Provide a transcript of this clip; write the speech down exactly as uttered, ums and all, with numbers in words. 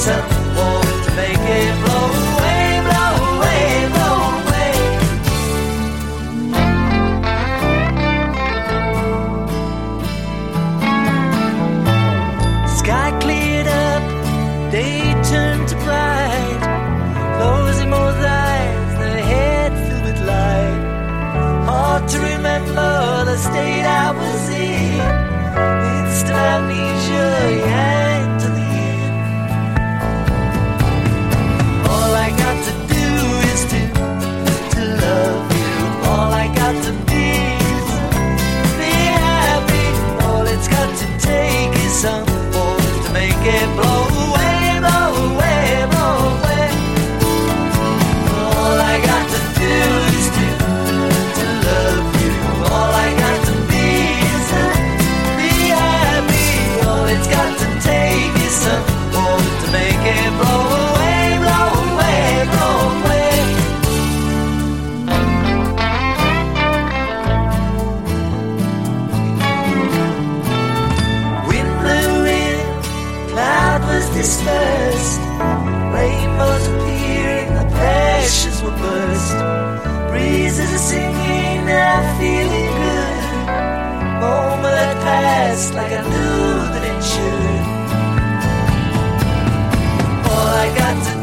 something warm to make it blow away, blow away, blow away. Sky cleared up, day turned to bright. Closing both eyes, the head filled with light. Hard to remember the state I was in. Instant amnesia, yeah, to the end. All I got to do is to, to love you. All I got to be is be happy. All it's got to take is some force to make it blow away, blow away, blow away. All I got to do is to, to love you. All I got to be is to be happy. All it's got to take is some force to make it blow away, blow away, blow away. Wind blew in, cloud was dispersed. Rainbows appearing, the passions were burst. Breezes are singing, they're feeling good. Moment that passed like I knew that it should. All I got to